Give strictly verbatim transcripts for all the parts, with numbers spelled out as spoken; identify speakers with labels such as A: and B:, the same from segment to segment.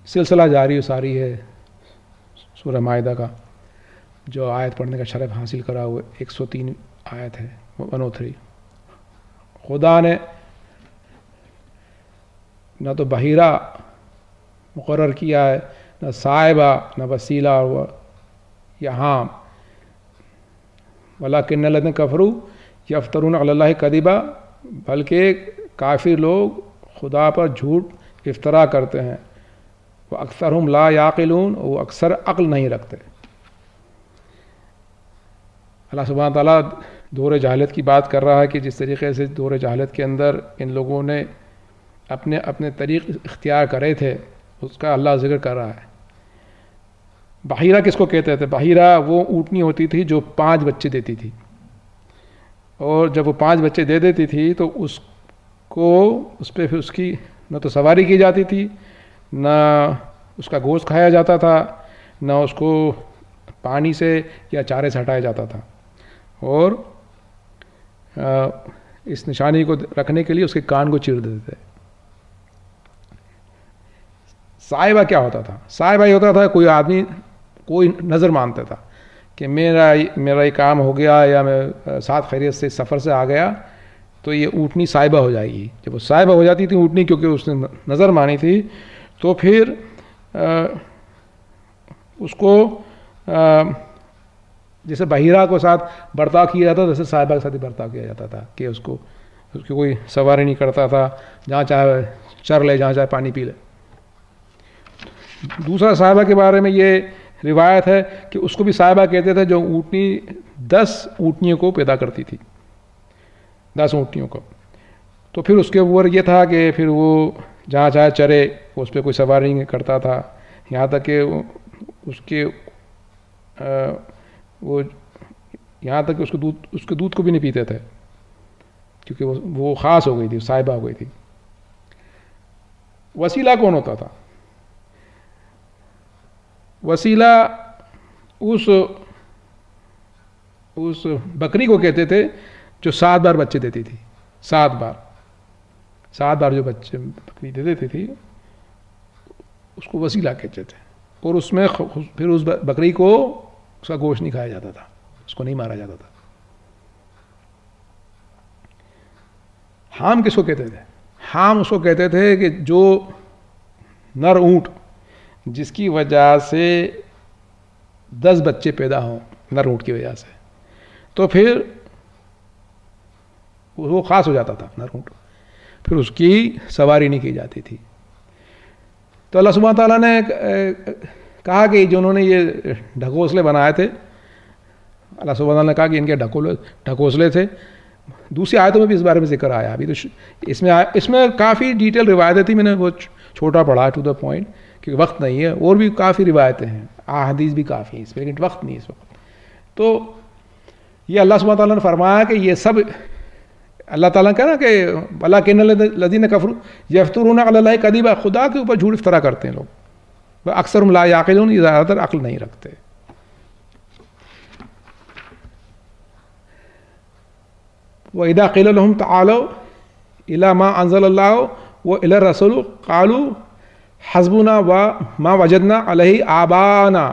A: سلسلہ جاری و ساری ہے سورہ مائدہ کا، جو آیت پڑھنے کا شرف حاصل کرا ہوئے ایک سو تین آیت ہے، ون او تھری. خدا نے نہ تو بحیرہ مقرر کیا ہے، نہ صاحبہ، نہ وسیلہ ہوا یہاں. وَلَٰكِنَّ الَّذِينَ كَفَرُوا يَفْتَرُونَ عَلَى اللَّهِ كَذِبًا، بلکہ کافر لوگ خدا پر جھوٹ افطرا کرتے ہیں. وَأَكْثَرُهُمْ لَا يَعْقِلُونَ، وہ اکثر عقل نہیں رکھتے. اللہ سبحانہ تعالیٰ دور جہالت کی بات کر رہا ہے کہ جس طریقے سے دور جہالت کے اندر ان لوگوں نے اپنے اپنے طریق اختیار کرے تھے، اس کا اللہ ذکر کر رہا ہے. بحیرہ کس کو کہتے تھے؟ بحیرہ وہ اونٹنی ہوتی تھی جو پانچ بچے دیتی تھی، اور جب وہ پانچ بچے دے دیتی تھی تو اس کو اس پہ پھر اس کی نہ تو سواری کی جاتی تھی، نہ اس کا گوشت کھایا جاتا تھا، نہ اس کو پانی سے یا چارے سے ہٹایا جاتا تھا. اور اس نشانی کو رکھنے کے لیے اس کے کان کو چیر دیتے تھے. صاحبہ کیا ہوتا تھا؟ صاحبہ یہ ہوتا تھا کوئی آدمی کوئی نظر مانتا تھا کہ میرا میرا یہ کام ہو گیا یا میں ساتھ خیریت سے سفر سے آ گیا تو یہ اونٹنی صاحبہ ہو جائے گی. جب وہ صاحبہ ہو جاتی تھی اونٹنی، کیونکہ اس نے نظر مانی تھی، تو پھر اس کو جیسے بحیرہ کو ساتھ برتاؤ کیا جاتا تھا، جیسے صاحبہ کے ساتھ ہی برتاؤ کیا جاتا تھا کہ اس کو اس کی کوئی سواری نہیں کرتا تھا، جہاں چاہے چر لے، جہاں چاہے پانی پی لے. دوسرا صاحبہ کے بارے میں یہ روایت ہے کہ اس کو بھی صاحبہ کہتے تھے جو اونٹنی دس اونٹنیوں کو پیدا کرتی تھی، دس اونٹنیوں کو. تو پھر اس کے اوپر یہ تھا کہ پھر وہ جہاں چاہے چرے، اس پہ کوئی سواری نہیں کرتا تھا، یہاں تک کہ اس کے وہ یہاں تک کہ اس کو دودھ اس کے دودھ کو بھی نہیں پیتے تھے، کیونکہ وہ وہ خاص ہو گئی تھی، صاحبہ ہو گئی تھی. وسیلہ کون ہوتا تھا؟ وسیلہ اس اس بکری کو کہتے تھے جو سات بار بچے دیتی تھی. سات بار سات بار جو بچے بکری دے دیتی تھی اس کو وسیلہ کہتے تھے. اور اس میں پھر اس بکری کو اس کا گوشت نہیں کھایا جاتا تھا، اس کو نہیں مارا جاتا تھا. حام کس کو کہتے تھے؟ حام اس کو کہتے تھے کہ جو نر اونٹ جس کی وجہ سے دس بچے پیدا ہوں، نر اونٹ کی وجہ سے، تو پھر وہ خاص ہو جاتا تھا نر اونٹ، پھر اس کی سواری نہیں کی جاتی تھی. تو اللہ سبحانہ تعالیٰ نے کہا کہ جو انہوں نے یہ ڈھکوسلے بنائے تھے، اللہ سبحانہ تعالیٰ نے کہا کہ ان کے ڈھکوسلے تھے. دوسری آیتوں میں بھی اس بارے میں ذکر آیا. ابھی تو اس میں اس میں کافی ڈیٹیل روایتیں تھیں، میں نے وہ چھوٹا پڑھا ٹو دا پوائنٹ کیونکہ وقت نہیں ہے. اور بھی کافی روایتیں ہیں، احادیث بھی کافی ہیں اس میں، لیکن وقت نہیں اس وقت. تو یہ اللہ سبحانہ تعالیٰ نے فرمایا کہ یہ سب اللہ تعالیٰ نے کہا نا کہ وَلَٰكِنَّ الَّذِينَ كَفَرُوا يَفْتَرُونَ عَلَى اللَّهِ كَذِبًا، خدا کے اوپر جھوٹ افطرا کرتے ہیں لوگ. اکثر لا یعقلون، یہ زیادہ تر عقل نہیں رکھتے. وَإِذَا قِيلَ لَهُمْ تَعَالَوْا إِلَىٰ مَا أَنزَلَ اللَّهُ وَإِلَى الرَّسُولِ قَالُوا حَسْبُنَا وَمَا وَجَدْنَا عَلَيْهِ آبَاءَنَا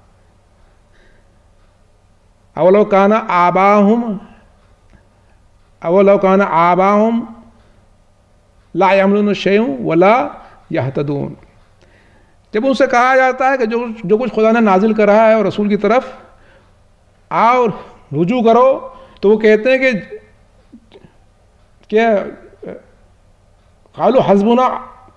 A: أَوَلَوْ كَانَ آبَاؤُهُمْ أَوَلَوْ كَانَ آبَاؤُهُمْ لَا يَعْلَمُونَ شَيْئًا وَلَا يَهْتَدُونَ. جب ان سے کہا جاتا ہے کہ جو جو کچھ خدا نے نازل کرا ہے اور رسول کی طرف آؤ رجوع کرو، تو وہ کہتے ہیں کہ کیا قالوا حسبنا،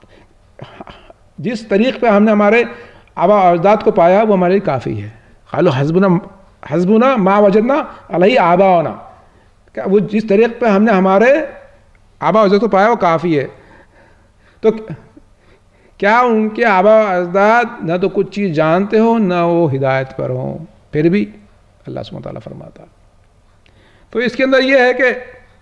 A: جس طریق پہ ہم نے ہمارے آبا اجداد کو پایا وہ ہمارے لیے کافی ہے. قالوا حسبنا حسبنا ما وجدنا علیہ آباؤنا، کہ وہ جس طریق پہ ہم نے ہمارے آبا اجداد کو پایا وہ کافی ہے. تو کیا ان کے آبا اجداد نہ تو کچھ چیز جانتے ہو نہ وہ ہدایت پر ہوں، پھر بھی اللہ سبحانہ تعالیٰ فرماتا. تو اس کے اندر یہ ہے کہ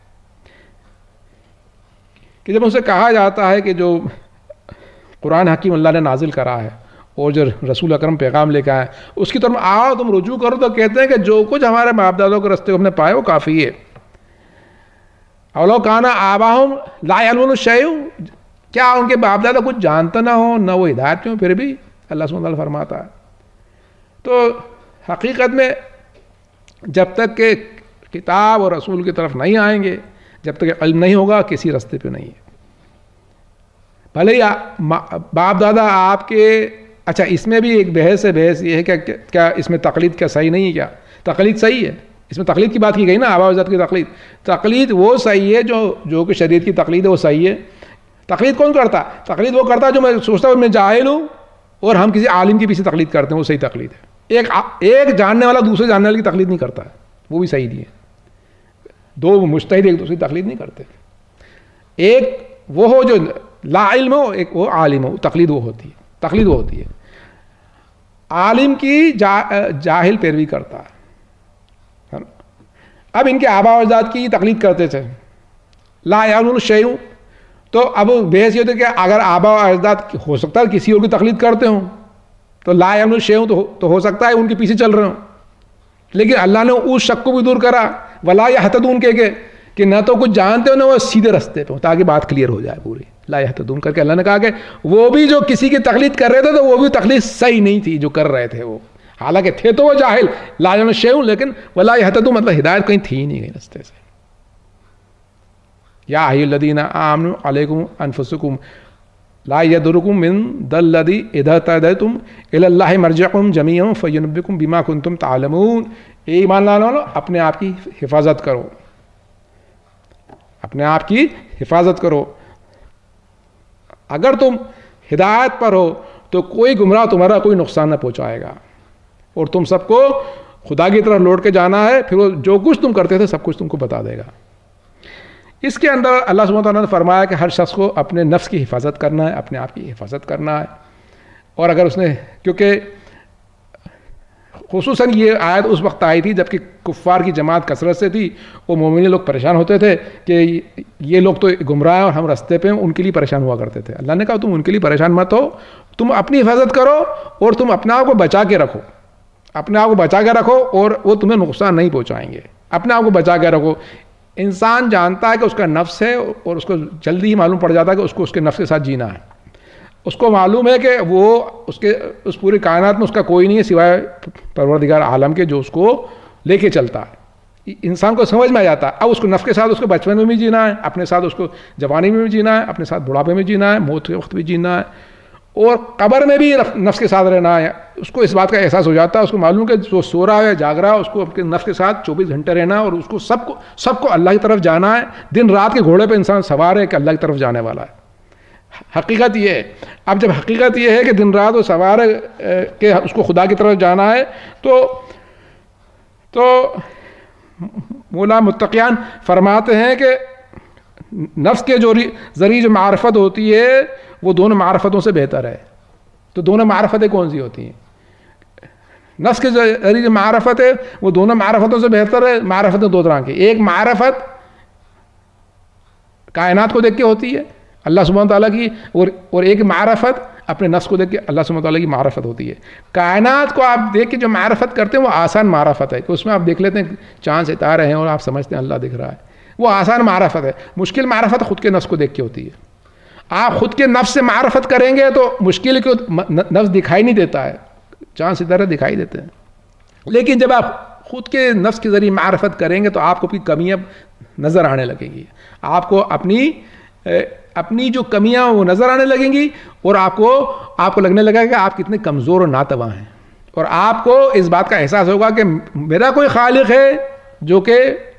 A: کہ جب ان سے کہا جاتا ہے کہ جو قرآن حکیم اللہ نے نازل کرا ہے اور جو رسول اکرم پیغام لے کے آئے اس کی طرف آؤ تم رجوع کرو، تو کہتے ہیں کہ جو کچھ ہمارے باپ دادوں کے رستے کو ہم نے پائے وہ کافی ہے. اولو کانا آباہم لا یعلمون شیئا، کیا ان کے باپ دادا کچھ جانتا نہ ہو، نہ وہ ہدایت میں ہو، پھر بھی اللہ سبحانہ وتعالیٰ فرماتا ہے. تو حقیقت میں جب تک کہ کتاب اور رسول کی طرف نہیں آئیں گے، جب تک علم نہیں ہوگا، کسی راستے پہ نہیں ہے. بھلے ہی باپ دادا آپ کے، اچھا اس میں بھی ایک بحث ہے، بحث یہ ہے کہ کیا اس میں تقلید کیا صحیح نہیں ہے؟ کیا تقلید صحیح ہے؟ اس میں تقلید کی بات کی گئی نا، آباء و اجداد کی تقلید. تقلید وہ صحیح ہے جو جو کہ شریعت کی تقلید ہے وہ صحیح ہے. تقلید کون کرتا؟ تقلید وہ کرتا ہے جو میں سوچتا ہوں میں جاہل ہوں اور ہم کسی عالم کے پیچھے تقلید کرتے ہیں، وہ صحیح تقلید ہے. ایک ایک جاننے والا دوسرے جاننے والے کی تقلید نہیں کرتا ہے، وہ بھی صحیح نہیں ہے. دو مجتہد ایک دوسرے کی تقلید نہیں کرتے. ایک وہ ہو جو لا علم ہو، ایک وہ عالم ہو، تقلید وہ ہوتی ہے. تقلید وہ ہوتی ہے عالم کی جا جاہل پیروی کرتا ہے. اب ان کے آباء و اجداد کی تقلید کرتے تھے، لا یعلمون شیء، تو اب بحث یہ ہوتی ہے کہ اگر آباء و اجداد ہو سکتا ہے کسی اور کی تقلید کرتے ہوں تو لا یعلمون شیء تو ہو سکتا ہے ان کے پیچھے چل رہے ہوں. لیکن اللہ نے اس شک کو بھی دور کرا، ولا یہتدون کے کہ نہ تو کچھ جانتے ہو نہ وہ سیدھے رستے پہ ہو، تاکہ بات کلیئر ہو جائے پوری. لا یہتدون کر کے اللہ نے کہا کہ وہ بھی جو کسی کی تقلید کر رہے تھے تو وہ بھی تقلید صحیح نہیں تھی جو کر رہے تھے وہ، حالانکہ تھے تو وہ جاہل لا یعلمون شیء، لیکن ولا یہتدون مطلب ہدایت کہیں تھی ہی نہیں گئی رستے سے. یا ایھا الذین آمنوا علیکم انفسکم لا یضرکم من ضل اذا اهتدیتم الی اللہ مرجعکم جمیعا فینبئکم بما کنتم تعلمون. اے ایمان والو اپنے آپ کی حفاظت کرو، اپنے آپ کی حفاظت کرو. اگر تم ہدایت پر ہو تو کوئی گمراہ تمہارا کوئی نقصان نہ پہنچائے گا، اور تم سب کو خدا کی طرف لوٹ کے جانا ہے، پھر وہ جو کچھ تم کرتے تھے سب کچھ تم کو بتا دے گا. اس کے اندر اللہ سبحانہ وتعالیٰ نے فرمایا کہ ہر شخص کو اپنے نفس کی حفاظت کرنا ہے، اپنے آپ کی حفاظت کرنا ہے. اور اگر اس نے، کیونکہ خصوصاً یہ آیت اس وقت آئی تھی جب کہ کفار کی جماعت کثرت سے تھی، وہ مومنین لوگ پریشان ہوتے تھے کہ یہ لوگ تو گمراہ ہیں اور ہم رستے پہ ہیں، ان کے لیے پریشان ہوا کرتے تھے. اللہ نے کہا تم ان کے لیے پریشان مت ہو، تم اپنی حفاظت کرو اور تم اپنے آپ کو بچا کے رکھو، اپنے آپ کو بچا کے رکھو اور وہ تمہیں نقصان نہیں پہنچائیں گے. اپنے آپ کو بچا کے رکھو. انسان جانتا ہے کہ اس کا نفس ہے اور اس کو جلدی ہی معلوم پڑ جاتا ہے کہ اس کو اس کے نفس کے ساتھ جینا ہے. اس کو معلوم ہے کہ وہ اس کے اس پوری کائنات میں اس کا کوئی نہیں ہے سوائے پروردگار عالم کے جو اس کو لے کے چلتا ہے. انسان کو سمجھ میں آ جاتا ہے اب اس کو نفس کے ساتھ اس کو بچپن میں بھی جینا ہے، اپنے ساتھ اس کو جوانی میں بھی جینا ہے، اپنے ساتھ بڑھاپے میں جینا ہے، موت کے وقت بھی جینا ہے، اور قبر میں بھی نفس کے ساتھ رہنا ہے. اس کو اس بات کا احساس ہو جاتا ہے، اس کو معلوم کہ جو سو رہا ہے جاگ رہا ہے اس کو اپنے نفس کے ساتھ چوبیس گھنٹے رہنا ہے، اور اس کو سب کو سب کو اللہ کی طرف جانا ہے. دن رات کے گھوڑے پہ انسان سوار ہے کہ اللہ کی طرف جانے والا ہے. حقیقت یہ ہے. اب جب حقیقت یہ ہے کہ دن رات وہ سوار ہے کہ اس کو خدا کی طرف جانا ہے، تو تو مولا متقیان فرماتے ہیں کہ نفس کے جو ذریعے جو معرفت ہوتی ہے وہ دونوں معرفتوں سے بہتر ہے. تو دونوں معرفتیں کون سی ہوتی ہیں؟ نفس کے ذریعے جو معرفت ہے وہ دونوں معرفتوں سے بہتر ہے. معرفتیں دو طرح کی، ایک معرفت کائنات کو دیکھ کے ہوتی ہے اللہ سبحانہ تعالیٰ کی، اور اور ایک معرفت اپنے نفس کو دیکھ کے اللہ سبحانہ تعالیٰ کی معرفت ہوتی ہے. کائنات کو آپ دیکھ کے جو معرفت کرتے ہیں وہ آسان معرفت ہے کہ اس میں آپ دیکھ لیتے ہیں چاند ستارے ہیں اور آپ سمجھتے ہیں اللہ دکھ رہا ہے، وہ آسان معرفت ہے. مشکل معرفت خود کے نفس کو دیکھ کے ہوتی ہے. آپ خود کے نفس سے معرفت کریں گے تو مشکل کو نفس دکھائی نہیں دیتا ہے، چاند ستارے دکھائی دیتے ہیں. لیکن جب آپ خود کے نفس کے ذریعے معرفت کریں گے تو آپ کو اپنی کمیاں نظر آنے لگیں گی، آپ کو اپنی اپنی جو کمیاں وہ نظر آنے لگیں گی، اور آپ کو آپ کو لگنے لگا کہ آپ کتنے کمزور اور ناتواں ہیں. اور آپ کو اس بات کا احساس ہوگا کہ میرا کوئی خالق ہے جو کہ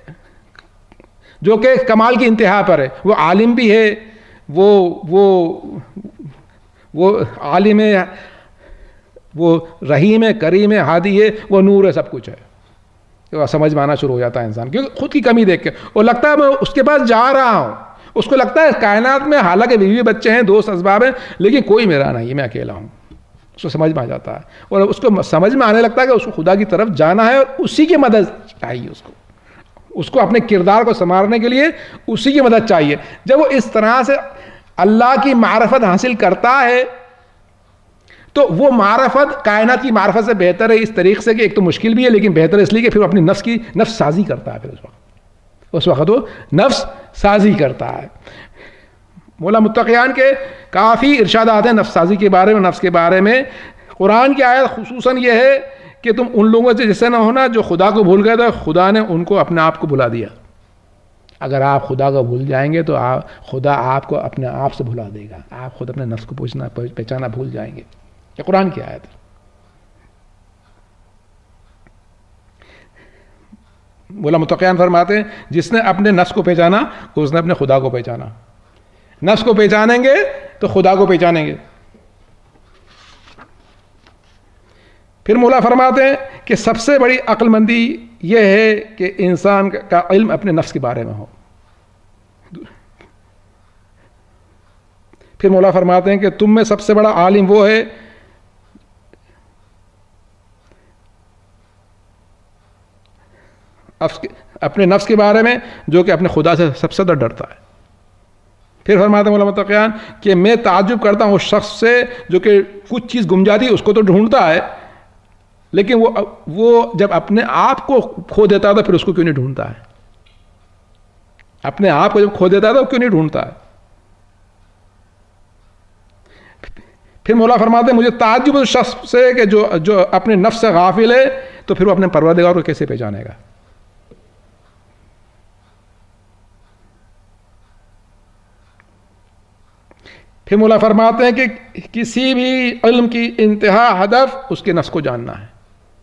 A: جو کہ کمال کی انتہا پر ہے. وہ عالم بھی ہے، وہ وہ وہ عالم ہے، وہ رحیم ہے، کریم ہے، ہادی ہے، وہ نور ہے، سب کچھ ہے. سمجھ میں آنا شروع ہو جاتا ہے انسان کیونکہ خود کی کمی دیکھ کے، اور لگتا ہے میں اس کے پاس جا رہا ہوں. اس کو لگتا ہے کائنات میں حالانکہ بیوی بچے ہیں، دوست اسباب ہیں، لیکن کوئی میرا نہیں ہے، میں اکیلا ہوں. اس کو سمجھ میں آ جاتا ہے، اور اس کو سمجھ میں آنے لگتا ہے کہ اس کو خدا کی طرف جانا ہے اور اسی کی مدد چاہیے. اس کو اس کو اپنے کردار کو سنوارنے کے لیے اسی کی مدد چاہیے. جب وہ اس طرح سے اللہ کی معرفت حاصل کرتا ہے تو وہ معرفت کائنات کی معرفت سے بہتر ہے اس طریقے سے کہ ایک تو مشکل بھی ہے لیکن بہتر اس لیے کہ پھر اپنی نفس کی نفس سازی کرتا ہے. پھر اس وقت اس وقت وہ نفس سازی کرتا ہے. مولا متقیان کے کافی ارشادات ہیں نفس سازی کے بارے میں, نفس کے بارے میں. قرآن کی آیت خصوصاً یہ ہے کہ تم ان لوگوں سے جس سے نہ ہونا جو خدا کو بھول گئے تھے, خدا نے ان کو اپنے آپ کو بھلا دیا. اگر آپ خدا کو بھول جائیں گے تو آپ خدا آپ کو اپنے آپ سے بھلا دے گا, آپ خود اپنے نفس کو پوچھنا پہچانا بھول جائیں گے. یہ قرآن کی آیت ہے. مولا متقیان فرماتے ہیں جس نے اپنے نفس کو پہچانا اس نے اپنے خدا کو پہچانا. نفس کو پہچانیں گے تو خدا کو پہچانیں گے. پھر مولا فرماتے ہیں کہ سب سے بڑی عقل مندی یہ ہے کہ انسان کا علم اپنے نفس کے بارے میں ہو. پھر مولا فرماتے ہیں کہ تم میں سب سے بڑا عالم وہ ہے اپنے نفس کے بارے میں جو کہ اپنے خدا سے سب سے زیادہ ڈرتا ہے. پھر فرماتے ہیں مولا متقیان کہ میں تعجب کرتا ہوں اس شخص سے جو کہ کچھ چیز گم جاتی ہے اس کو تو ڈھونڈتا ہے, لیکن وہ وہ جب اپنے آپ کو کھو دیتا تھا پھر اس کو کیوں نہیں ڈھونڈتا ہے. اپنے آپ کو جب کھو دیتا تھا وہ کیوں نہیں ڈھونڈتا ہے. پھر مولا فرماتے ہیں مجھے تعجب اس شخص سے کہ جو جو اپنے نفس سے غافل ہے تو پھر وہ اپنے پروردگار کو کیسے پہچانے گا. پھر مولا فرماتے ہیں کہ کسی بھی علم کی انتہا ہدف اس کے نفس کو جاننا ہے.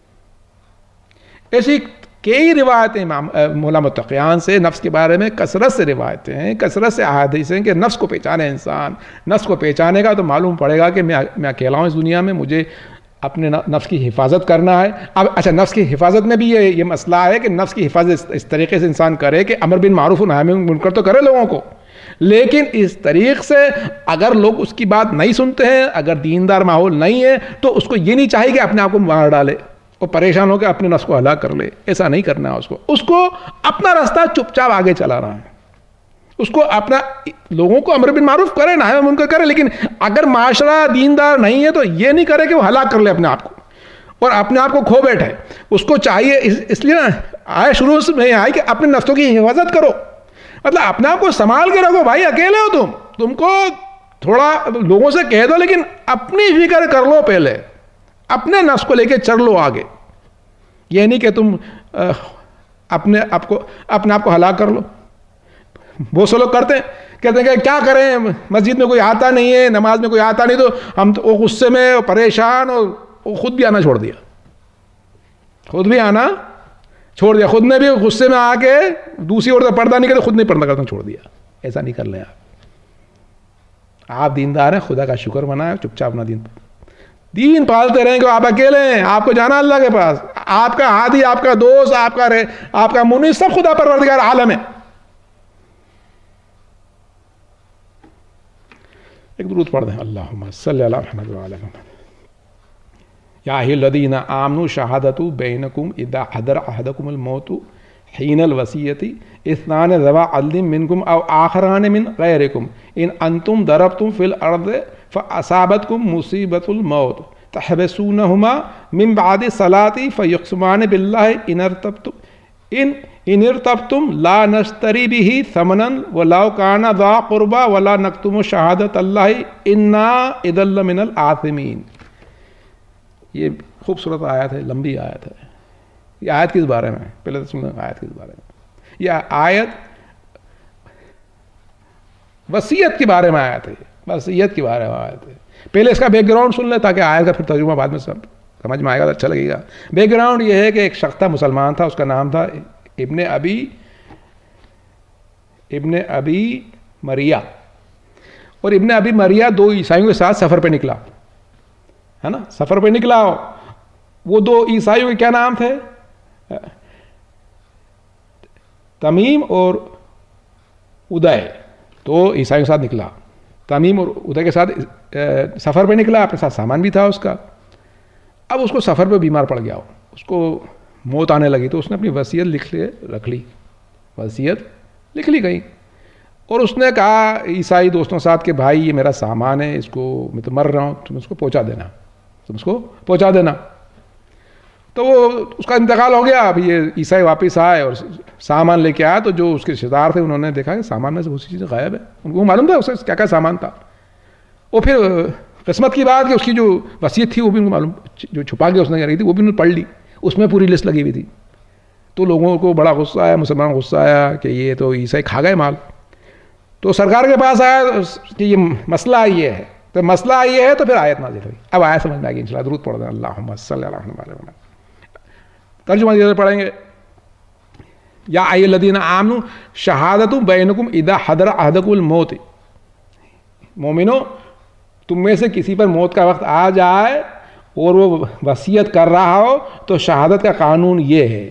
A: ایسی کئی روایتیں مولا متقیان سے نفس کے بارے میں کثرت سے روایتیں ہیں, کثرت سے احادیث ہیں کہ نفس کو پہچانے انسان. نفس کو پہچانے گا تو معلوم پڑے گا کہ میں میں اکیلا ہوں اس دنیا میں, مجھے اپنے نفس کی حفاظت کرنا ہے. اب اچھا نفس کی حفاظت میں بھی یہ یہ مسئلہ ہے کہ نفس کی حفاظت اس طریقے سے انسان کرے کہ امر بن معروف و نہی عن منکر تو کرے لوگوں کو, لیکن اس طریق سے اگر لوگ اس کی بات نہیں سنتے ہیں, اگر دیندار ماحول نہیں ہے تو اس کو یہ نہیں چاہیے کہ اپنے آپ کو مار ڈالے اور پریشان ہو کے اپنے نفس کو ہلاک کر لے. ایسا نہیں کرنا ہے اس کو. اس کو اپنا راستہ چپ چاپ آگے چلا رہا ہے. اس کو اپنا لوگوں کو امر بن معروف کرے نہی عن منکر کرے, لیکن اگر معاشرہ دیندار نہیں ہے تو یہ نہیں کرے کہ وہ ہلاک کر لے اپنے آپ کو اور اپنے آپ کو کھو بیٹھے. اس کو چاہیے اس, اس لیے نا آئے شروع میں آئے کہ اپنے نفسوں کی حفاظت کرو, مطلب اپنے آپ کو سنبھال کے رکھو. بھائی اکیلے ہو تم تم کو تھوڑا لوگوں سے کہہ دو لیکن اپنی فکر کر لو, پہلے اپنے نفس کو لے کے چل لو آگے. یہ نہیں کہ تم اپنے آپ کو اپنے آپ کو ہلاک کر لو. بہت سے لوگ کرتے ہیں, کہتے ہیں کہ کیا کریں, مسجد میں کوئی آتا نہیں ہے, نماز میں کوئی آتا نہیں, تو ہم تو وہ غصے میں پریشان اور وہ خود بھی آنا چھوڑ دیا, خود بھی آنا چھوڑ دیا, خود نے بھی غصے میں آ کے دوسری عورت پردہ نہیں کرتے, خود نہیں پردہ کرتا چھوڑ دیا. ایسا نہیں کر لیں آپ. آپ دیندار ہیں, خدا کا شکر منائیں, چپ چاپ اپنا دین دین پالتے رہیں گے. آپ اکیلے ہیں, آپ کو جانا اللہ کے پاس. آپ کا ہادی, آپ کا دوست, آپ کا آپ کا منیب سب خدا پروردگار عالم ہے. ایک درود پڑھ دیں, اللہم صلی علی محمد وعلی محمد. یا ایھا الذین آمنوا شہادۃ بینکم اذا حضر احدکم الموت حین الوصیۃ اثنان ذوی عدل منکم او آخران من غیرکم ان انتم ضربتم فی الارض فاصابتکم مصیبۃ الموت تحبسونہما من بعد الصلاۃ فیقسمان باللہ ان ارتبتم ان ان ارتبتم لا نشتری به ثمنا ولو کان ذا قربى ولا نکتم شہادۃ اللہ انا اذا لمن الآثمین. یہ خوبصورت آیت ہے, لمبی آیت ہے. یہ آیت کس بارے میں؟ پہلے تو سنیں آیت کس بارے میں. یہ آیت وصیت کے بارے میں آیت ہے, وصیت کے بارے میں آیت ہے. پہلے اس کا بیک گراؤنڈ سن لیں تاکہ آیت کا پھر ترجمہ بعد میں سب سمجھ میں آئے گا تو اچھا لگے گا. بیک گراؤنڈ یہ ہے کہ ایک شخص تھا, مسلمان تھا, اس کا نام تھا ابن ابی ابن ابی مریا. اور ابن ابی مریا دو عیسائیوں کے ساتھ سفر پہ نکلا ہے نا, سفر پہ نکلا. وہ دو عیسائیوں کے کیا نام تھے؟ تمیم اور ادے. تو عیسائیوں کے ساتھ نکلا, تمیم اور ادے کے ساتھ سفر پہ نکلا, اپنے ساتھ سامان بھی تھا اس کا. اب اس کو سفر پہ بیمار پڑ گیا, اس کو موت آنے لگی, تو اس نے اپنی وصیت لکھ لے رکھ لی, وصیت لکھ لی گئی. اور اس نے کہا عیسائی دوستوں کے ساتھ کہ بھائی یہ میرا سامان ہے, اس کو میں تو مر رہا ہوں, تم اس کو پہنچا دینا, تم اس کو پہنچا دینا. تو وہ اس کا انتقال ہو گیا. اب یہ عیسائی واپس آئے اور سامان لے کے آیا, تو جو اس کے رشتے دار تھے انہوں نے دیکھا کہ سامان میں سے بہت سی چیزیں غائب ہے. ان کو معلوم تھا اس سے کیا کیا سامان تھا. وہ پھر قسمت کی بات کہ اس کی جو وصیت تھی وہ بھی ان کو معلوم, جو چھپا کے اس نے کری تھی وہ بھی انہوں نے پڑھ لی, اس میں پوری لسٹ لگی ہوئی تھی. تو لوگوں کو بڑا غصہ آیا, مسلمان غصہ آیا کہ یہ تو عیسائی کھا گئے مال. تو سرکار کے پاس آیا کہ یہ مسئلہ یہ ہے. تو مسئلہ یہ ہے تو پھر آیت نازل ہوئی. اب آیت سمجھ میں آئے گی انشاءاللہ. درود پڑھ دیں اللہم صلی اللہ علیہ وسلم. ترجمہ یہ پڑھیں گے. یا ای الذین آمنوا شہادت بینکم اذا حضر احدکم الموت. مومنو, تم میں سے کسی پر موت کا وقت آ جائے اور وہ وصیت کر رہا ہو تو شہادت کا قانون یہ ہے.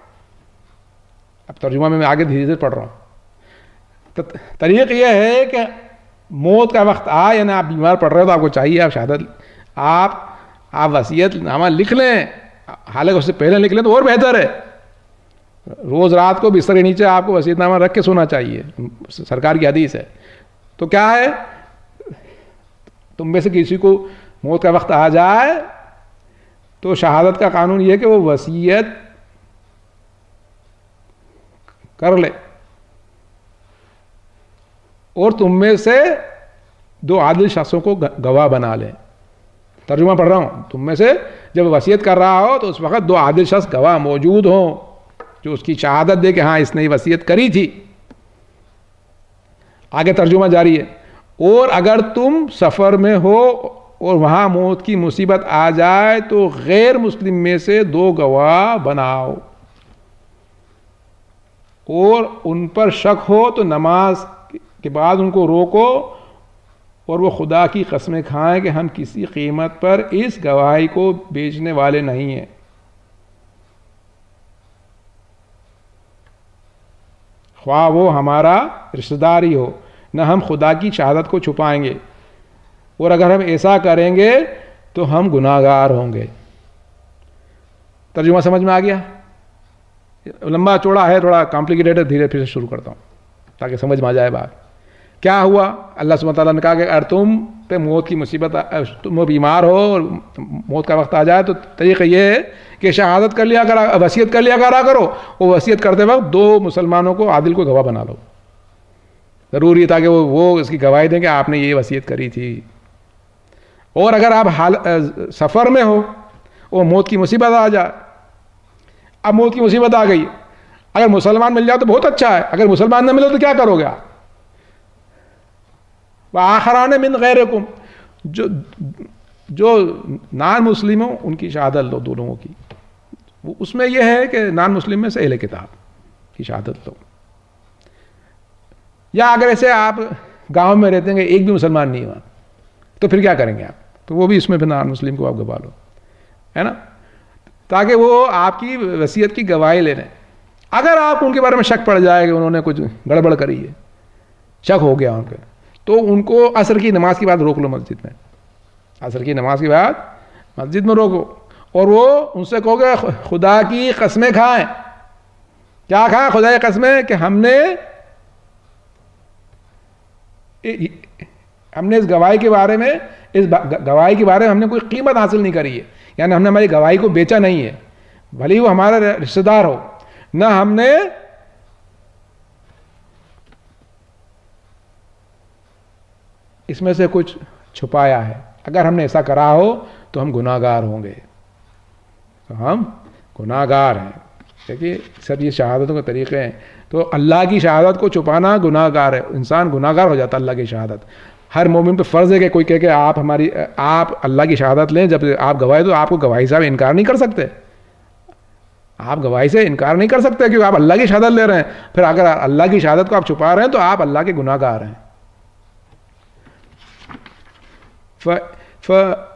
A: اب ترجمہ میں میں آگے دھیرے دھیرے پڑھ رہا ہوں. طریق یہ ہے کہ موت کا وقت آ, یعنی آپ بیمار پڑ رہے ہو تو آپ کو چاہیے آپ شہادت آپ آپ وصیت نامہ لکھ لیں. حالانکہ اس سے پہلے لکھ لیں تو اور بہتر ہے. روز رات کو بستر کے نیچے آپ کو وصیت نامہ رکھ کے سونا چاہیے, سرکار کی حدیث ہے. تو کیا ہے, تم میں سے کسی کو موت کا وقت آ جائے تو شہادت کا قانون یہ ہے کہ وہ وصیت کر لے, اور تم میں سے دو عادل شخصوں کو گواہ بنا لے. ترجمہ پڑھ رہا ہوں. تم میں سے جب وصیت کر رہا ہو تو اس وقت دو عادل شخص گواہ موجود ہوں جو اس کی شہادت دے کہ ہاں اس نے یہ وصیت کری تھی. آگے ترجمہ جاری ہے. اور اگر تم سفر میں ہو اور وہاں موت کی مصیبت آ جائے تو غیر مسلم میں سے دو گواہ بناؤ, اور ان پر شک ہو تو نماز کے بعد ان کو روکو, اور وہ خدا کی قسمیں کھائیں کہ ہم کسی قیمت پر اس گواہی کو بیچنے والے نہیں ہیں. خواہ وہ ہمارا رشتہ دار ہی ہو, نہ ہم خدا کی شہادت کو چھپائیں گے, اور اگر ہم ایسا کریں گے تو ہم گناہگار ہوں گے. ترجمہ سمجھ میں آ گیا؟ لمبا چوڑا ہے, تھوڑا کمپلیکیٹڈ ہے, دھیرے پھر سے شروع کرتا ہوں تاکہ سمجھ میں آ جائے بات. کیا ہوا؟ اللہ سبحانہ تعالیٰ نے کہا کہ اگر تم پہ موت کی مصیبت, تم بیمار ہو اور موت کا وقت آ جائے تو طریقہ یہ ہے کہ شہادت کر لیا کرا, وصیت کر لیا کرا کرو. وہ وصیت کرتے وقت دو مسلمانوں کو عادل کو گواہ بنا لو, ضروری ہے تاکہ وہ وہ اس کی گواہی دیں کہ آپ نے یہ وصیت کری تھی. اور اگر آپ حال سفر میں ہو اور موت کی مصیبت آ جائے, اب موت کی مصیبت آ گئی, اگر مسلمان مل جائے تو بہت اچھا ہے, اگر مسلمان نہ ملے تو کیا کرو گے آپ؟ وآخران من غیرکم, جو جو نان مسلم ہوں ان کی شہادت لو, دو لوگوں کی. اس میں یہ ہے کہ نان مسلم میں سے اہل کتاب کی شہادت لو. یا اگر ایسے آپ گاؤں میں رہتے ہیں ایک بھی مسلمان نہیں ہوا تو پھر کیا کریں گے آپ؟ تو وہ بھی اس میں پھر نان مسلم کو آپ گوا لو, ہے نا, تاکہ وہ آپ کی وصیت کی گواہی لے لیں. اگر آپ ان کے بارے میں شک پڑ جائے کہ انہوں نے کچھ گڑبڑ کری ہے, شک ہو گیا ان کے, تو ان کو عصر کی نماز کے بعد روک لو مسجد میں. عصر کی نماز کے بعد مسجد میں روکو, اور وہ ان سے کہو گے خدا کی قسمیں کھائیں. کیا کھائیں؟ خدا کی قسمیں کہ ہم نے ہم نے اس گواہی کے بارے میں اس گواہی کے بارے میں ہم نے کوئی قیمت حاصل نہیں کری ہے, یعنی ہم نے ہماری گواہی کو بیچا نہیں ہے, بھلے ہی وہ ہمارا رشتہ دار ہو, نہ ہم نے اس میں سے کچھ چھپایا ہے. اگر ہم نے ایسا کرا ہو تو ہم گناہگار ہوں گے, تو ہم گناہگار ہیں. دیکھیے سب یہ شہادتوں کے طریقے ہیں. تو اللہ کی شہادت کو چھپانا گناہگار ہے, انسان گناہگار ہو جاتا ہے. اللہ کی شہادت ہر مومن پہ فرض ہے کہ کوئی کہے کہ آپ ہماری آپ اللہ کی شہادت لیں, جب آپ گواہی تو آپ کو گواہی سے آپ انکار نہیں کر سکتے, آپ گواہی سے انکار نہیں کر سکتے کیونکہ آپ اللہ کی شہادت لے رہے ہیں. پھر اگر اللہ کی شہادت کو آپ چھپا رہے ہیں تو آپ اللہ کے گناہگار ہیں. ف ف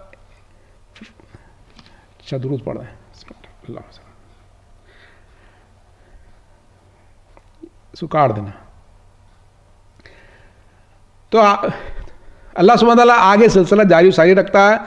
A: درود پڑھ رہے ہیں اللہ اس کو کاٹ دینا. تو اللہ سبحانہ تعالیٰ آگے سلسلہ جاری و ساری رکھتا ہے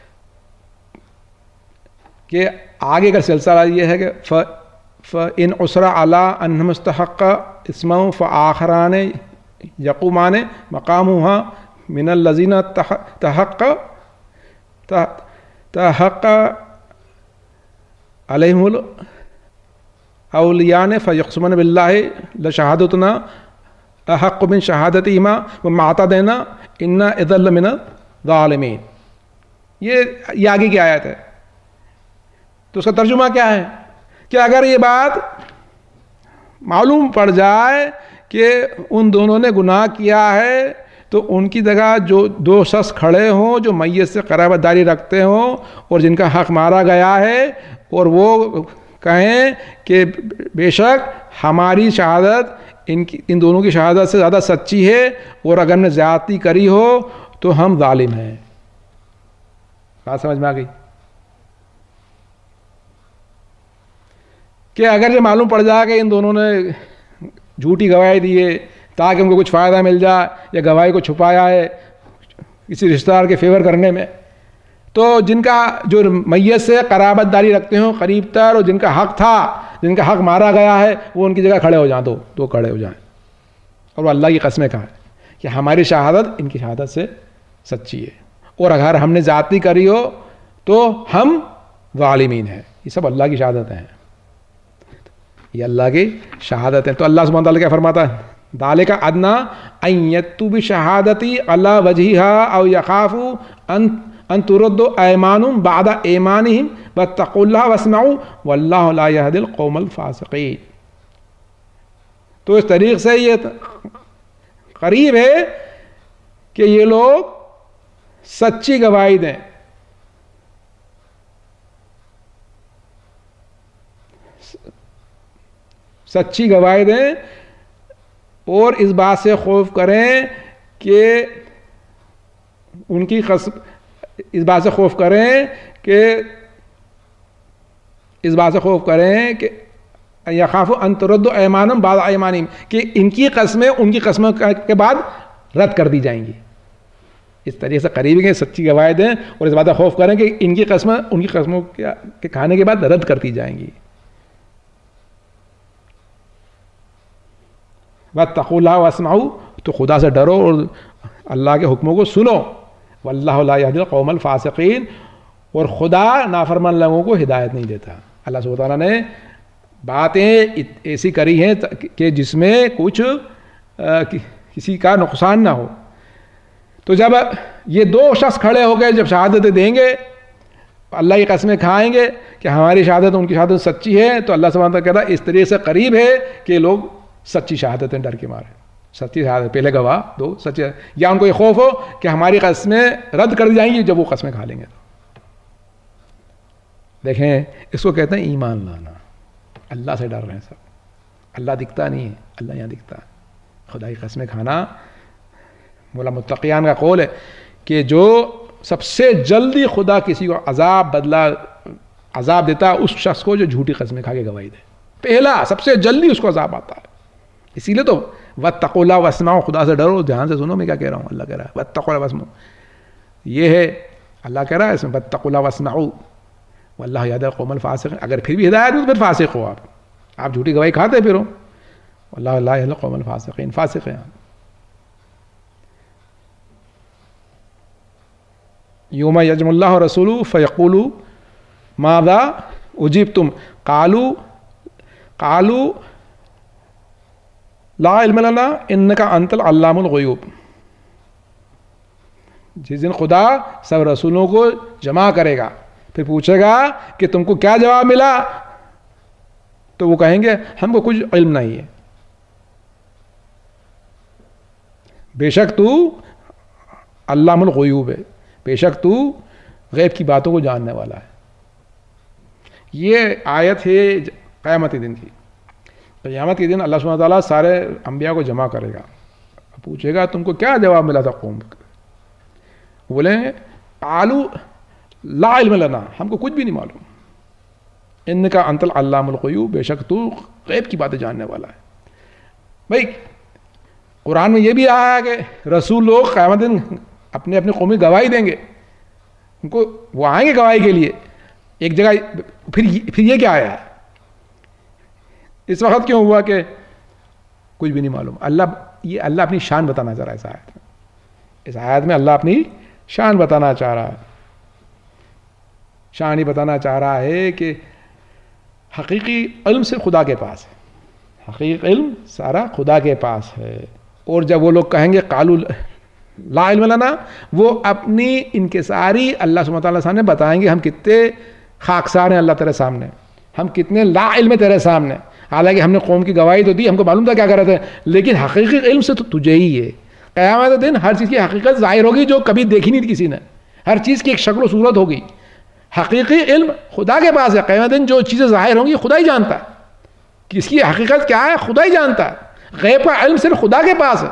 A: کہ آگے کا سلسلہ یہ ہے کہ فَإِنْ عُسْرَ عَلَىٰ أَنْهُمْ اسْتَحَقَّ اسْمَهُ فَآخَرَانِ يَقُومَانِ مَقَامَهُمَا مِنَ الَّذِينَ تَحَقَّ تَحَقَّ علیہم الاولیاء فیقسمون باللہ لشہادتنا احق من شہادتہما وما اعتدینا انا اذا لمن الظالمین. یہ یہ آگے کی آیت ہے. تو اس کا ترجمہ کیا ہے کہ اگر یہ بات معلوم پڑ جائے کہ ان دونوں نے گناہ کیا ہے تو ان کی جگہ جو دو شخص کھڑے ہوں جو میت سے قرابت داری رکھتے ہوں اور جن کا حق مارا گیا ہے اور وہ کہیں کہ بے شک ہماری شہادت ان کی ان دونوں کی شہادت سے زیادہ سچی ہے اور اگر نے زیادتی کری ہو تو ہم ظالم ہیں. بات سمجھ میں آ گئی کہ اگر یہ معلوم پڑ جائے کہ ان دونوں نے جھوٹی گواہی دی ہے تاکہ ان کو کچھ فائدہ مل جائے یا گواہی کو چھپایا ہے کسی رشتہ دار کے فیور کرنے میں، تو جن کا جو میت سے قرابت داری رکھتے ہوں قریب تر اور جن کا حق تھا جن کا حق مارا گیا ہے وہ ان کی جگہ کھڑے ہو جائیں، دو دو کھڑے ہو جائیں اور وہ اللہ کی قسمیں کہا ہے کہ ہماری شہادت ان کی شہادت سے سچی ہے اور اگر ہم نے زیادتی کری ہو تو ہم ظالمین ہیں. یہ سب اللہ کی شہادتیں ہیں، یہ اللہ کی شہادت ہے. تو اللہ سبحانہ وتعالی کیا فرماتا ہے؟ ذالک ادنیٰ ان یأتوا بشہادتی علی وجہہا او یخافوا ان ان ترد ایمان بعد ایمانہم واتقوا اللہ واسمعوا واللہ لا یہدی القوم الفاسقین. تو اس طریق سے یہ قریب ہے کہ یہ لوگ سچی گواہی دیں، سچی گواہی دیں اور اس بات سے خوف کریں کہ ان کی قسم اس بات سے خوف کریں کہ اس بات سے خوف کریں کہ یخافوا ان ترد ایمانہم بعد ایمانہم کہ ان کی قسمیں ان کی قسموں کے بعد رد کر دی جائیں گی. اس طریقے سے قریب کے سچی گواہی دیں اور اس بات سے خوف کریں کہ ان کی قسمیں ان کی قسموں کے کھانے کے بعد رد کر دی جائیں گی. واتقوا اللہ واسمعوا تو خدا سے ڈرو اور اللہ کے حکموں کو سنو. واللہ لا یہدی القوم الفاسقین اور خدا نافرمان لوگوں کو ہدایت نہیں دیتا. اللہ سبحانہ تعالیٰ نے باتیں ایسی کری ہیں کہ جس میں کچھ کسی کا نقصان نہ ہو. تو جب یہ دو شخص کھڑے ہو گئے جب شہادتیں دیں گے اللہ کی قسمیں کھائیں گے کہ ہماری شہادت ان کی شہادت سچی ہے تو اللہ سبحانہ تعالیٰ کہتا ہے اس طریقے سے قریب ہے کہ لوگ سچی شہادتیں ڈر کے مارے سچی شہادت پہلے گواہ دو سچے یا ان کو یہ خوف ہو کہ ہماری قسمیں رد کر دی جائیں گی جب وہ قسمیں کھا لیں گے. دیکھیں اس کو کہتے ہیں ایمان لانا. اللہ سے ڈر رہے ہیں سب. اللہ دکھتا نہیں ہے، اللہ یہاں دکھتا ہے. خدا کی قسمیں کھانا مولا متقیان کا قول ہے کہ جو سب سے جلدی خدا کسی کو عذاب بدلا عذاب دیتا ہے اس شخص کو جو جھوٹی قسمیں کھا کے گواہی دے. پہلا سب سے جلدی اس کو عذاب آتا ہے. اسی لیے تو واتقوا اللہ واسمعوا خدا سے ڈرو دھیان سے سنو میں کیا کہہ رہا ہوں. اللہ کہہ رہا ہے واتقوا اللہ واسمعوا. یہ ہے اللہ کہہ رہا ہے اس میں واتقوا اللہ واسمعوا واللہ یہدی القوم الفاسقین. اگر پھر بھی ہدایت ہو تو پھر فاسق ہو آپ آپ جھوٹی گواہی کھاتے پھر ہو. واللہ لا یہدی القوم الفاسقین. فاسق ہیں. یوم یجمع اللہ رسولہ فیقول ماذا اجبتم قالوا قالوا لا علم لنا انک انت العلام الغیوب. جس دن خدا سب رسولوں کو جمع کرے گا پھر پوچھے گا کہ تم کو کیا جواب ملا تو وہ کہیں گے ہم کو کچھ علم نہیں ہے. بے شک تو علام الغیوب ہے، بے شک تو غیب کی باتوں کو جاننے والا ہے. یہ آیت ہے قیامت کے دن کی. قیامت کے دن اللہ سبحانہ تعالیٰ سارے انبیاء کو جمع کرے گا پوچھے گا تم کو کیا جواب ملا تھا قوم کو. بولیں گے قالوا لا علم لنا ہم کو کچھ بھی نہیں معلوم انک انت العلام الغیوب بے شک تو غیب کی باتیں جاننے والا ہے. بھائی قرآن میں یہ بھی آیا ہے کہ رسول لوگ قیامت دن اپنے اپنے قومی گواہی دیں گے. ان کو وہ آئیں گے گواہی کے لیے ایک جگہ. پھر پھر یہ کیا آیا ہے اس وقت کیوں ہوا کہ کچھ بھی نہیں معلوم. اللہ یہ اللہ اپنی شان بتانا چاہ رہا ہے اس آیت میں. اس آیت میں اللہ اپنی شان بتانا چاہ رہا ہے. شان ہی بتانا چاہ رہا ہے کہ حقیقی علم صرف خدا کے پاس ہے، حقیقی علم سارا خدا کے پاس ہے. اور جب وہ لوگ کہیں گے قالوا لا علم لنا، وہ اپنی انکساری اللہ سبحانہ وتعالیٰ سامنے بتائیں گے ہم کتنے خاکسار ہیں اللہ تیرے سامنے، ہم کتنے لا علم تیرے سامنے. حالانکہ ہم نے قوم کی گواہی تو دی، ہم کو معلوم تھا کیا کر رہے تھے، لیکن حقیقی علم سے تو تجھے ہی ہے. قیامت دن ہر چیز کی حقیقت ظاہر ہوگی جو کبھی دیکھی نہیں تھی کسی نے، ہر چیز کی ایک شکل و صورت ہوگی. حقیقی علم خدا کے پاس ہے. قیامت دن جو چیزیں ظاہر ہوں گی خدا ہی جانتا ہے، کس کی حقیقت کیا ہے خدا ہی جانتا ہے. غیب کا علم صرف خدا کے پاس ہے.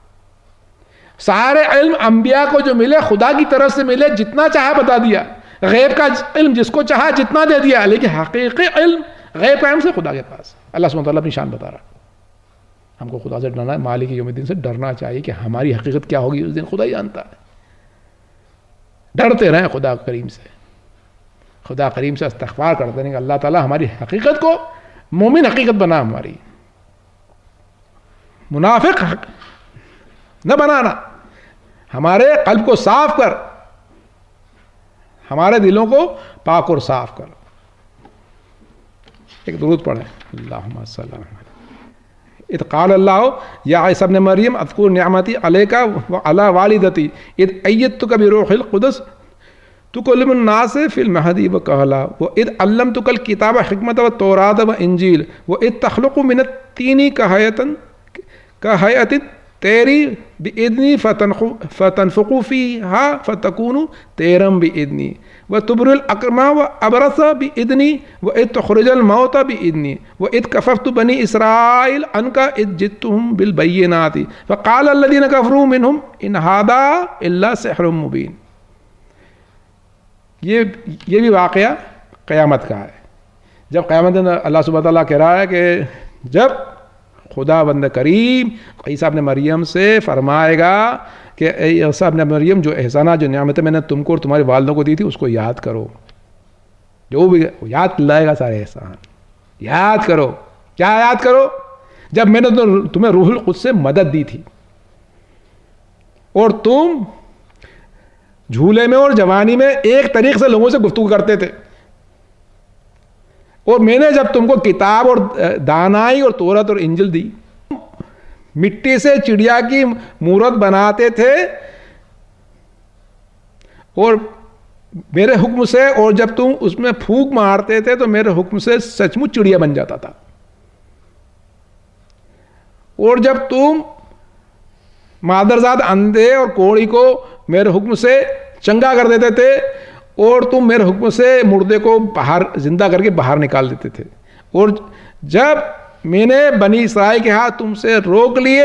A: سارے علم انبیاء کو جو ملے خدا کی طرف سے ملے، جتنا چاہا بتا دیا. غیب کا علم جس کو چاہا جتنا دے دیا، لیکن حقیقی علم غیب کا علم سے خدا کے پاس. اللہ سبحانہ وتعالیٰ اپنی شان بتا رہا. ہم کو خدا سے ڈرنا ہے، مالک یوم الدین سے ڈرنا چاہیے کہ ہماری حقیقت کیا ہوگی اس دن خدا ہی جانتا ہے. ڈرتے رہیں خدا کریم سے، خدا کریم سے استغفار کرتے رہیں کہ اللہ تعالیٰ ہماری حقیقت کو مومن حقیقت بنا، ہماری منافق نہ بنانا. ہمارے قلب کو صاف کر، ہمارے دلوں کو پاک اور صاف کر. ایک درود پڑھیں، اللہم صلی اللہ اذ قال اللہ یا عیسی ابن مریم اذکر نعمتی علیک وعلی والدتی اذ ایدتک بروح القدس تکلم الناس فی المہدی وکہلا واذ علمتک الکتاب حکمت والتوراۃ والانجیل واذ تخلق من الطین کہیۃ کہیۃ تیری بإذنی فتنفخ فیہا فتکون طیرا بإذنی وتبرئ الأكمہ وأبرص بإذنی وإذ تخرج الموتى بإذنی وإذ کفرت بنی اسرائیل عنک إذ جئتهم بالبینات فقال الذین کفروا منهم ان هذا إلا سحر مبین. یہ یہ بھی واقعہ قیامت کا ہے. جب قیامت اللہ سبحانہ تعالیٰ کہہ رہا ہے کہ جب خدا بند کریم عیسیٰ ابن مریم سے فرمائے گا کہ اے عیسیٰ ابن مریم جو احسانات جو نعمتیں میں نے تم کو اور تمہارے والدوں کو دی تھی اس کو یاد کرو. جو بھی یاد لائے گا سارے احسان یاد کرو. کیا یاد کرو؟ جب میں نے تمہیں روح القدس سے مدد دی تھی اور تم جھولے میں اور جوانی میں ایک طریق سے لوگوں سے گفتگو کرتے تھے، اور میں نے جب تم کو کتاب اور دانائی اور تورات اور انجیل دی، مٹی سے چڑیا کی مورت بناتے تھے اور میرے حکم سے، اور جب تم اس میں پھونک مارتے تھے تو میرے حکم سے سچ مچ چڑیا بن جاتا تھا، اور جب تم مادرزاد اندھے اور کوڑی کو میرے حکم سے چنگا کر دیتے تھے، اور تم میرے حکم سے مردے کو باہر زندہ کر کے باہر نکال دیتے تھے، اور جب میں نے بنی اسرائیل کے ہاتھ تم سے روک لیے،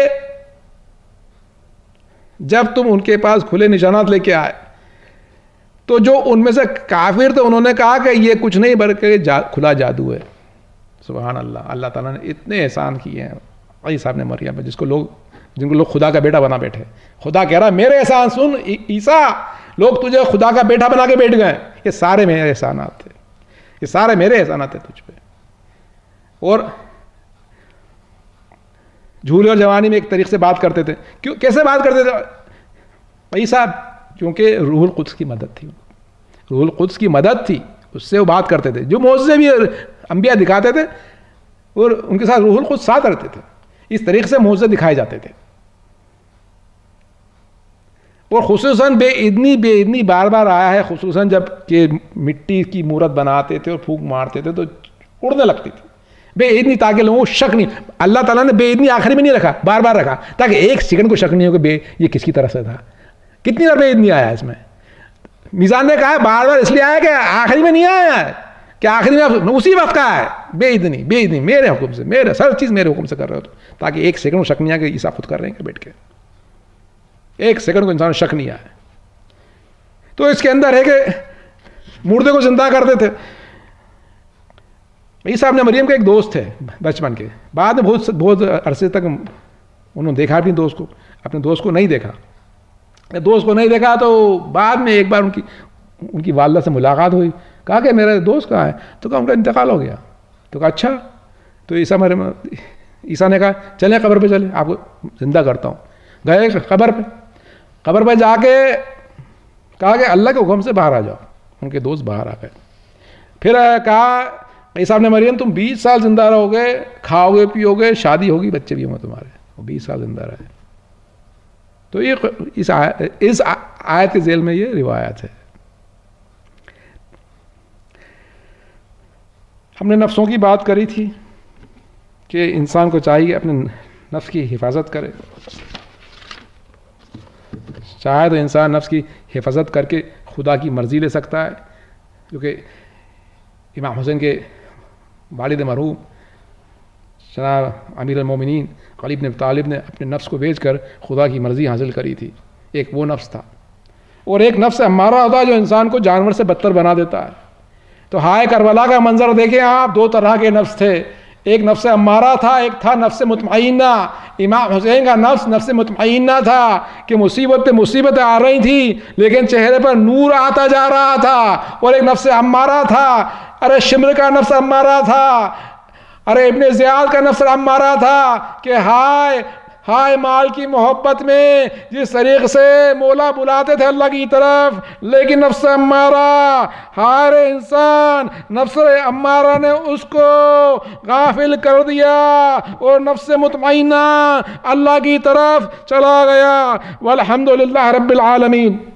A: جب تم ان کے پاس کھلے نشانات لے کے آئے تو جو ان میں سے کافر تھے انہوں نے کہا کہ یہ کچھ نہیں بلکہ جا کھلا جادو ہے. سبحان اللہ. اللہ تعالیٰ نے اتنے احسان کیے ہیں عیسیٰ ابن مریم پہ، جس کو لوگ جن کو لوگ خدا کا بیٹا بنا بیٹھے. خدا کہہ رہا ہے میرے احسان سن عیسیٰ، لوگ تجھے خدا کا بیٹا بنا کے بیٹھ گئے، یہ سارے میرے احسانات تھے، یہ سارے میرے احسانات تھے تجھ پہ. اور جھولے اور جوانی میں ایک طریقے سے بات کرتے تھے. کیوں کیسے بات کرتے تھے عیسیٰ؟ کیونکہ روح القدس کی مدد تھی، روح القدس کی مدد تھی، اس سے وہ بات کرتے تھے. جو معجزے بھی انبیاء دکھاتے تھے اور ان کے ساتھ روح القدس ساتھ رہتے تھے، اس طریقے سے معجزے دکھائے جاتے تھے. اور خصوصاً بے اذنی بے اذنی بار بار آیا ہے، خصوصاً جب کہ مٹی کی مورت بناتے تھے اور پھونک مارتے تھے تو اڑنے لگتی تھی. بے اذنی تاکہ لوگوں کو شک نہیں. اللہ تعالیٰ نے بے اذنی آخری میں نہیں رکھا، بار بار رکھا تاکہ ایک سیکنڈ کو شک نہیں ہو کہ بے یہ کس کی طرف سے تھا. کتنی بار بے اذنی آیا اس میں؟ میزان نے کہا ہے بار بار اس لیے آیا کہ آخری میں نہیں آیا ہے کہ آخری میں اسی وقت کا ہے. بے اذنی بے اذنی میرے حکم سے، میرے ہر چیز میرے حکم سے کر رہے ہو تو، تاکہ ایک سیکنڈ کو شک نہیں آیا کہ عیسیٰ خود کر رہے ہیں کہ بیٹھ کے، ایک سیکنڈ کو انسان شک نہیں آیا. تو اس کے اندر ہے کہ مردے کو زندہ کرتے تھے. عیسیٰ ابن مریم کے ایک دوست تھے بچپن کے، بعد میں بہت بہت عرصے تک انہوں نے دیکھا اپنے دوست کو، اپنے دوست کو نہیں دیکھا. دوست کو نہیں دیکھا تو بعد میں ایک بار ان کی ان کی والدہ سے ملاقات ہوئی. کہا کہ میرا دوست کہاں ہے؟ تو کہا ان کا انتقال ہو گیا. تو کہا اچھا. تو عیسیٰ مریم عیسیٰ نے کہا چلیں قبر پہ چلیں، آپ کو زندہ کرتا ہوں. گئے قبر پہ، قبر پہ جا کے کہا کہ اللہ کے حکم سے باہر آ جاؤ. ان کے دوست باہر آ گئے. پھر کہا عیسیٰ ابن مریم تم بیس سال زندہ رہو گے، کھاؤ گے پیو گے، شادی ہوگی، بچے بھی ہوں گے تمہارے، وہ بیس سال زندہ رہے. تو یہ اس اس آیت کے ذیل میں یہ روایت ہے. ہم نے نفسوں کی بات کری تھی کہ انسان کو چاہیے اپنے نفس کی حفاظت کرے. چاہے تو انسان نفس کی حفاظت کر کے خدا کی مرضی لے سکتا ہے، کیونکہ امام حسین کے والد مرحوم جناب امیر المومنین علی بن ابی طالب نے اپنے نفس کو بیچ کر خدا کی مرضی حاصل کری تھی. ایک وہ نفس تھا، اور ایک نفس امارہ ہوتا ہے جو انسان کو جانور سے بدتر بنا دیتا ہے. تو ہائے کربلا کا منظر دیکھیں آپ، دو طرح کے نفس تھے، ایک نفس امارہ تھا، ایک تھا نفس مطمئنہ. امام حسین کا نفس نفس مطمئنہ تھا کہ مصیبت پہ مصیبتیں آ رہی تھیں لیکن چہرے پر نور آتا جا رہا تھا. اور ایک نفس امارہ تھا، ارے شمر کا نفس امارہ تھا، ارے ابن زیاد کا نفس امارہ تھا کہ ہائے ہائے مال کی محبت میں جس طریقے سے مولا بلاتے تھے اللہ کی طرف، لیکن نفس امارہ، ہائے انسان، نفس امارہ نے اس کو غافل کر دیا اور نفس مطمئنہ اللہ کی طرف چلا گیا. والحمدللہ رب العالمین.